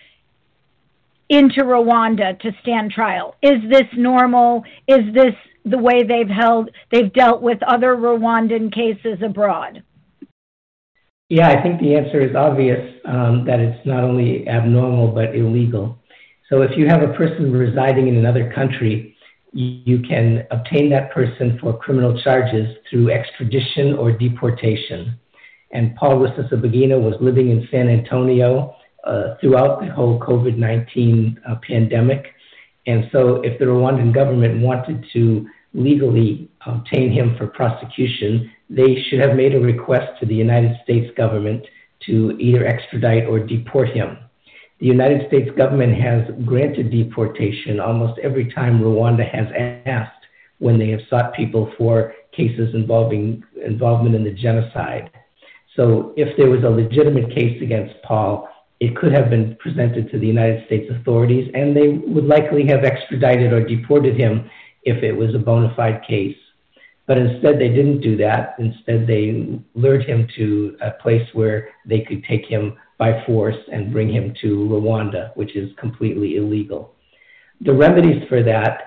S4: into Rwanda to stand trial? Is this normal? Is this the way they've dealt with other Rwandan cases abroad?
S3: Yeah, I think the answer is obvious, that it's not only abnormal but illegal. So if you have a person residing in another country, you can obtain that person for criminal charges through extradition or deportation. And Paul Rusesabagina was living in San Antonio throughout the whole COVID-19 pandemic. And so if the Rwandan government wanted to legally obtain him for prosecution, they should have made a request to the United States government to either extradite or deport him. The United States government has granted deportation almost every time Rwanda has asked when they have sought people for cases involvement in the genocide. So if there was a legitimate case against Paul, it could have been presented to the United States authorities, and they would likely have extradited or deported him if it was a bona fide case. But instead, they didn't do that. Instead, they lured him to a place where they could take him by force and bring him to Rwanda, which is completely illegal. The remedies for that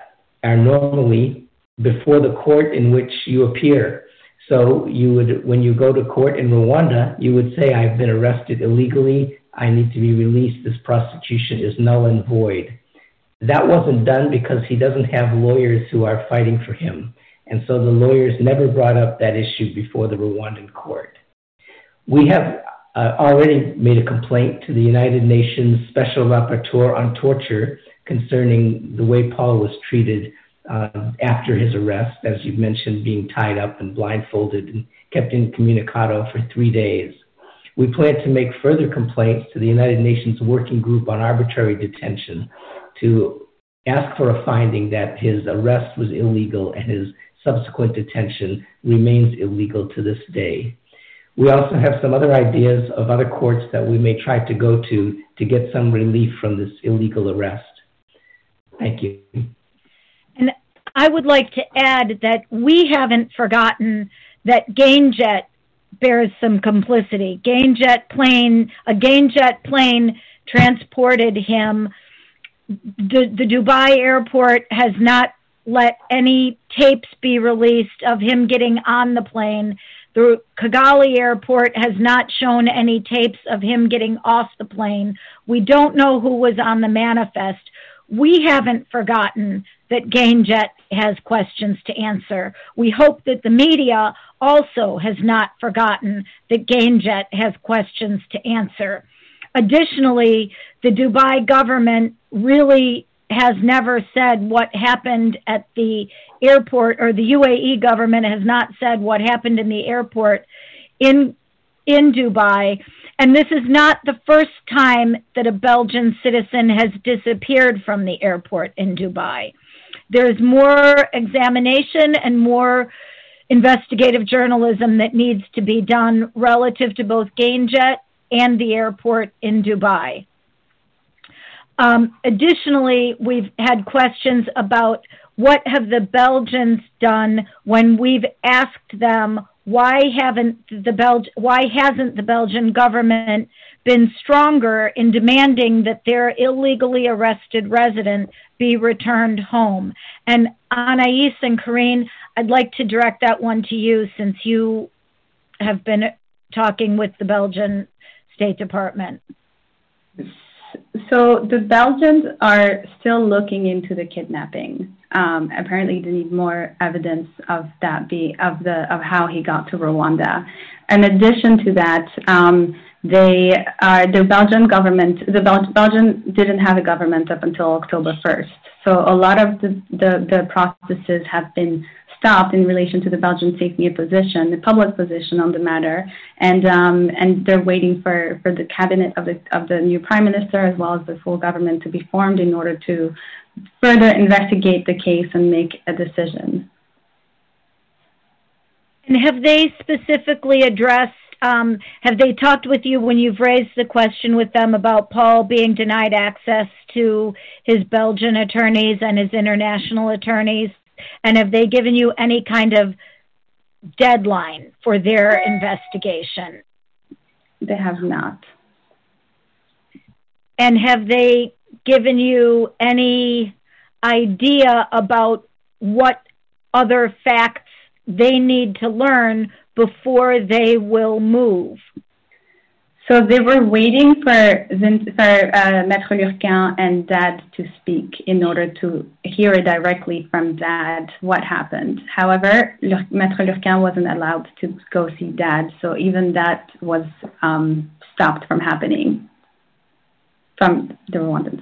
S3: are normally before the court in which you appear. So you would, when you go to court in Rwanda, you would say, I've been arrested illegally, I need to be released, this prosecution is null and void. That wasn't done because he doesn't have lawyers who are fighting for him. And so the lawyers never brought up that issue before the Rwandan court. We have already made a complaint to the United Nations Special Rapporteur on Torture concerning the way Paul was treated after his arrest, as you mentioned, being tied up and blindfolded and kept incommunicado for 3 days. We plan to make further complaints to the United Nations Working Group on Arbitrary Detention to ask for a finding that his arrest was illegal and his subsequent detention remains illegal to this day. We also have some other ideas of other courts that we may try to go to get some relief from this illegal arrest. Thank you.
S4: And I would like to add that we haven't forgotten that GainJet bears some complicity. A GainJet plane transported him. The Dubai airport has not let any tapes be released of him getting on the plane. The Kigali airport has not shown any tapes of him getting off the plane. We don't know who was on the manifest. We haven't forgotten that GainJet has questions to answer. We hope that the media also has not forgotten that GainJet has questions to answer. Additionally, the Dubai government really has never said what happened at the airport, or the UAE government has not said what happened in the airport in Dubai. And this is not the first time that a Belgian citizen has disappeared from the airport in Dubai. There's more examination and more investigative journalism that needs to be done relative to both GainJet and the airport in Dubai. Additionally, we've had questions about what have the Belgians done when we've asked them why hasn't the Belgian government been stronger in demanding that their illegally arrested resident be returned home. And Anais and Karine, I'd like to direct that one to you since you have been talking with the Belgian State Department.
S8: So the Belgians are still looking into the kidnapping. Apparently, they need more evidence of that, of how he got to Rwanda. In addition to that, the Belgian government. Belgium didn't have a government up until October 1st. So a lot of the processes have been stopped in relation to the Belgian safety position, the public position on the matter, and they're waiting for the cabinet of the new prime minister as well as the full government to be formed in order to further investigate the case and make a decision.
S4: And have they specifically addressed, have they talked with you when you've raised the question with them about Paul being denied access to his Belgian attorneys and his international attorneys? And have they given you any kind of deadline for their investigation?
S8: They have not.
S4: And have they given you any idea about what other facts they need to learn before they will move?
S8: So they were waiting for Maître Lurquin and Dad to speak in order to hear directly from Dad what happened. However, Maître Lurquin wasn't allowed to go see Dad, so even that was stopped from happening from the Rwandans.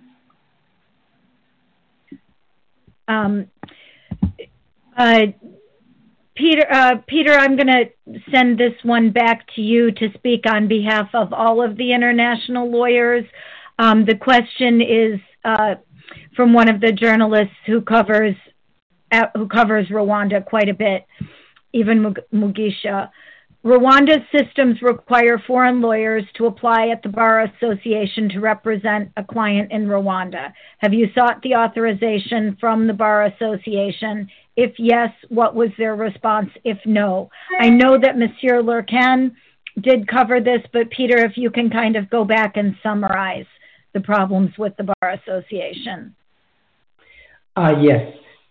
S4: Peter, I'm going to send this one back to you to speak on behalf of all of the international lawyers. The question is from one of the journalists who covers Rwanda quite a bit, Ivan Mugisha. Rwanda's systems require foreign lawyers to apply at the Bar Association to represent a client in Rwanda. Have you sought the authorization from the Bar Association? If yes, what was their response? If no, I know that Monsieur Lurquin did cover this, but Peter, if you can kind of go back and summarize the problems with the Bar Association.
S3: Yes.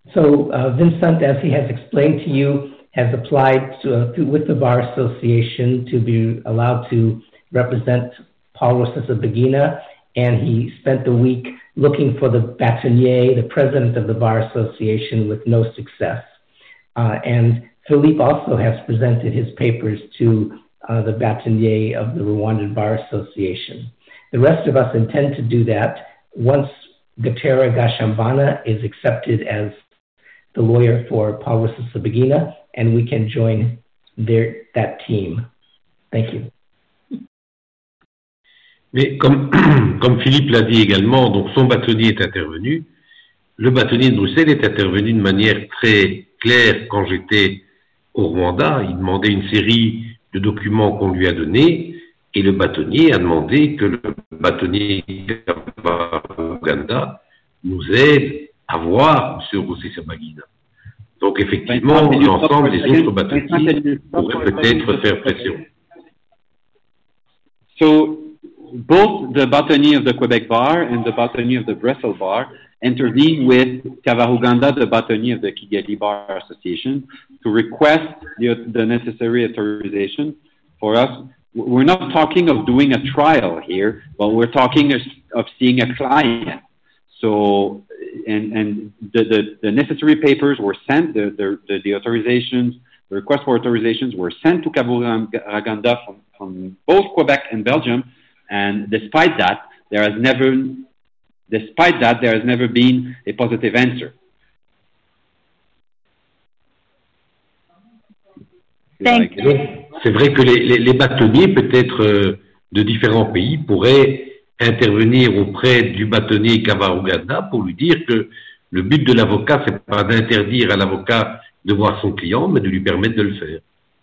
S3: So Vincent, as he has explained to you, has applied with the Bar Association to be allowed to represent Paul Rusesabagina, and he spent the week looking for the bâtonnier, the president of the Bar Association, with no success. And Philippe also has presented his papers to the bâtonnier of the Rwandan Bar Association. The rest of us intend to do that once Gatera Gashambana is accepted as the lawyer for Paul Rusesabagina, and we can join that team. Thank you.
S6: Mais comme Philippe l'a dit également, donc son bâtonnier est intervenu. Le bâtonnier de Bruxelles est intervenu de manière très claire quand j'étais au Rwanda. Il demandait une série de documents qu'on lui a donnés et le bâtonnier a demandé que le bâtonnier Ouganda nous aide à voir M. Rusesabagina. Donc effectivement, l'ensemble des autres bâtonniers pourraient peut-être faire pression.
S5: So, both the bâtonnier of the Quebec Bar and the bâtonnier of the Brussels Bar intervened with Kavaruganda, the bâtonnier of the Kigali Bar Association, to request the necessary authorization for us. We're not talking of doing a trial here, but we're talking of seeing a client. So, and the necessary papers were sent, the authorizations, the request for authorizations were sent to Kavaruganda from both Quebec and Belgium. And despite that, there has never been a positive answer.
S4: Thank you.
S6: C'est vrai que les bâtonniers, peut-être de différents pays, pourraient intervenir auprès du bâtonnier Kavaruganda pour lui dire que le but de l'avocat, c'est pas d'interdire à l'avocat de voir son client, mais de lui permettre de le faire.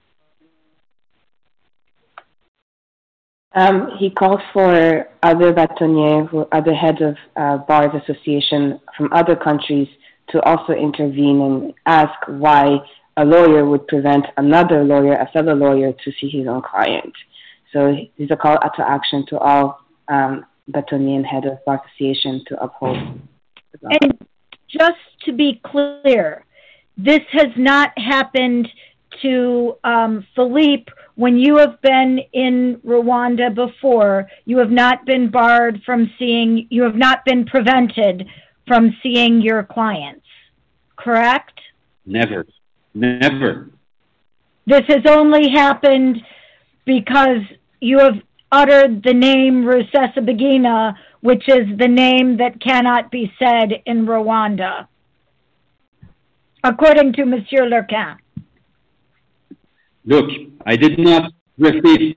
S7: He called for other bâtonniers, other heads of bars association from other countries to also intervene and ask why a lawyer would prevent another lawyer, a fellow lawyer, to see his own client. So there's a call to action to all bâtonniers and head of bar association to uphold the law.
S4: And just to be clear, this has not happened to Philippe. When you have been in Rwanda before, you have not been barred from seeing, you have not been prevented from seeing your clients, correct?
S5: Never. Never.
S4: This has only happened because you have uttered the name Rusesabagina, which is the name that cannot be said in Rwanda, according to Monsieur Lurquin.
S5: Look, I did not receive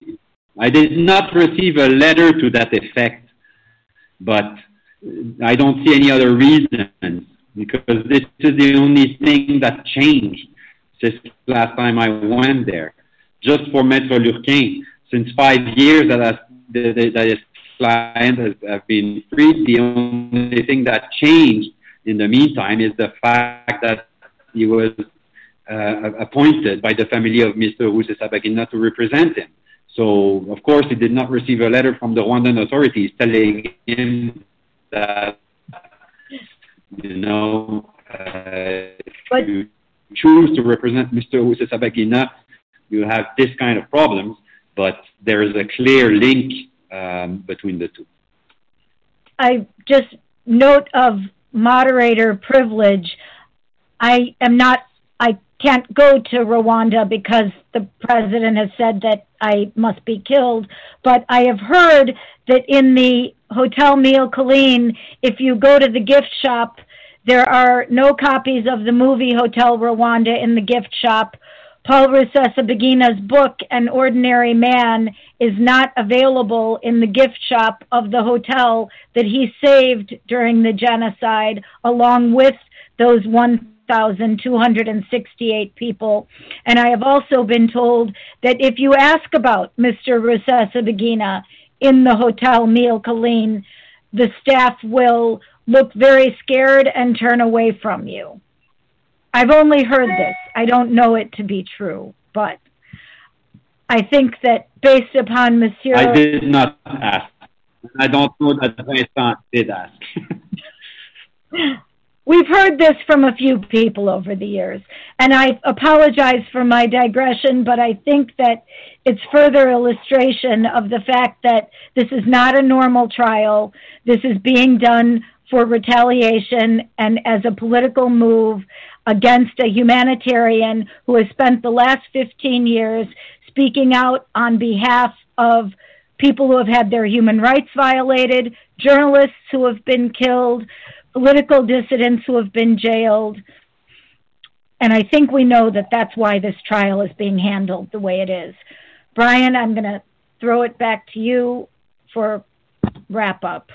S5: a letter to that effect, but I don't see any other reason, because this is the only thing that changed since last time I went there. Just for Maître Lurquin, since 5 years that his client has been freed, the only thing that changed in the meantime is the fact that he was appointed by the family of Mr. Rusesabagina to represent him. So, of course, he did not receive a letter from the Rwandan authorities telling him that, if you choose to represent Mr. Rusesabagina, you have this kind of problems, but there is a clear link between the two.
S4: I just note of moderator privilege. I can't go to Rwanda because the president has said that I must be killed, but I have heard that in the Hotel Mille Collines, if you go to the gift shop, there are no copies of the movie Hotel Rwanda in the gift shop. Paul Rusesabagina's book, An Ordinary Man, is not available in the gift shop of the hotel that he saved during the genocide, along with those 1,268 people. And I have also been told that if you ask about Mr. Rusesabagina in the Hotel Mille Collines, the staff will look very scared and turn away from you. I've only heard this. I don't know it to be true, but I think that based upon Monsieur...
S5: I did not ask. I don't know that Vincent did ask.
S4: We've heard this from a few people over the years, and I apologize for my digression, but I think that it's further illustration of the fact that this is not a normal trial. This is being done for retaliation and as a political move against a humanitarian who has spent the last 15 years speaking out on behalf of people who have had their human rights violated, journalists who have been killed, political dissidents who have been jailed. And I think we know that that's why this trial is being handled the way it is. Brian, I'm going to throw it back to you for wrap up.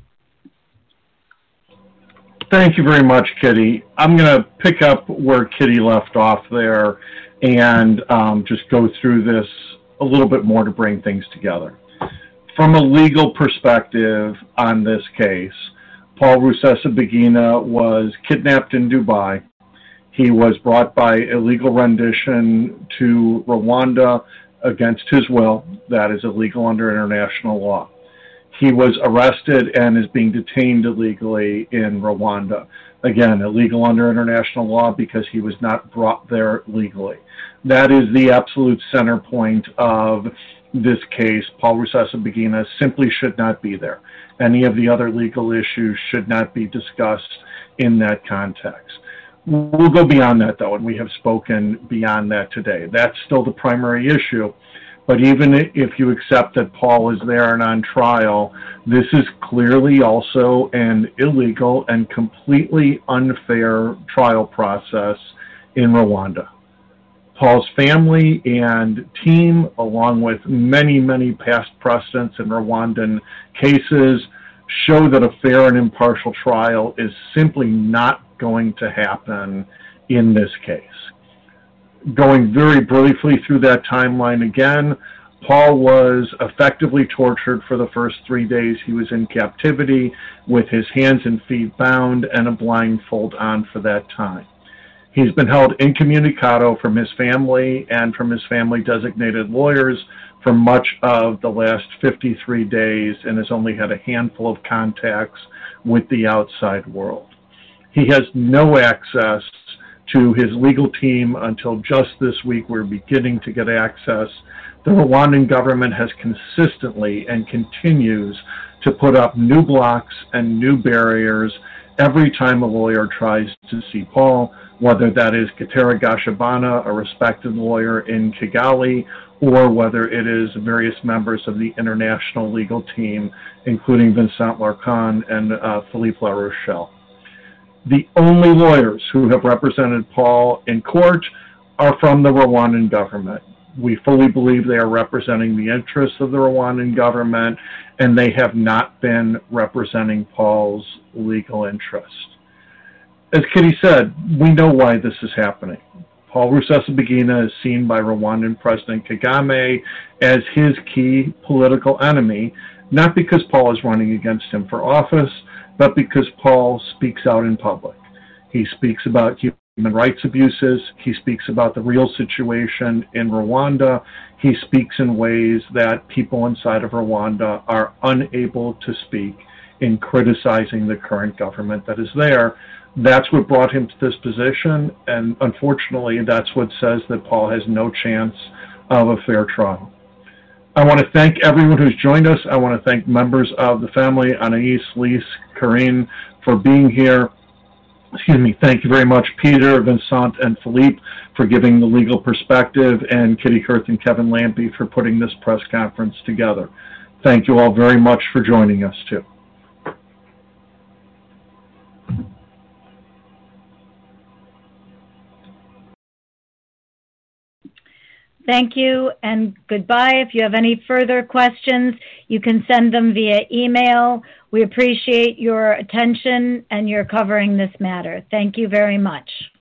S2: Thank you very much, Kitty. I'm going to pick up where Kitty left off there and just go through this a little bit more to bring things together. From a legal perspective on this case, Paul Rusesabagina was kidnapped in Dubai. He was brought by illegal rendition to Rwanda against his will. That is illegal under international law. He was arrested and is being detained illegally in Rwanda. Again, illegal under international law because he was not brought there legally. That is the absolute center point of this case. Paul Rusesabagina simply should not be there. Any of the other legal issues should not be discussed in that context. We'll go beyond that, though, and we have spoken beyond that today. That's still the primary issue. But even if you accept that Paul is there and on trial, this is clearly also an illegal and completely unfair trial process in Rwanda. Paul's family and team, along with many, many past precedents in Rwandan cases, show that a fair and impartial trial is simply not going to happen in this case. Going very briefly through that timeline again, Paul was effectively tortured for the first 3 days he was in captivity with his hands and feet bound and a blindfold on for that time. He's been held incommunicado from his family and from his family designated lawyers for much of the last 53 days and has only had a handful of contacts with the outside world. He has no access to his legal team until just this week. We're beginning to get access. The Rwandan government has consistently and continues to put up new blocks and new barriers every time a lawyer tries to see Paul, whether that is Gatera Gashabana, a respected lawyer in Kigali, or whether it is various members of the international legal team, including Vincent Larcan and Philippe Larochelle. The only lawyers who have represented Paul in court are from the Rwandan government. We fully believe they are representing the interests of the Rwandan government, and they have not been representing Paul's legal interests. As Kitty said, we know why this is happening. Paul Rusesabagina is seen by Rwandan President Kagame as his key political enemy, not because Paul is running against him for office, but because Paul speaks out in public. He speaks about human rights abuses. He speaks about the real situation in Rwanda. He speaks in ways that people inside of Rwanda are unable to speak in criticizing the current government that is there. That's what brought him to this position, and unfortunately, that's what says that Paul has no chance of a fair trial. I want to thank everyone who's joined us. I want to thank members of the family, Anais, Lise, Corinne, for being here. Excuse me. Thank you very much, Peter, Vincent, and Philippe, for giving the legal perspective, and Kitty Kurth and Kevin Lampy for putting this press conference together. Thank you all very much for joining us, too.
S4: Thank you and goodbye. If you have any further questions, you can send them via email. We appreciate your attention and your covering this matter. Thank you very much.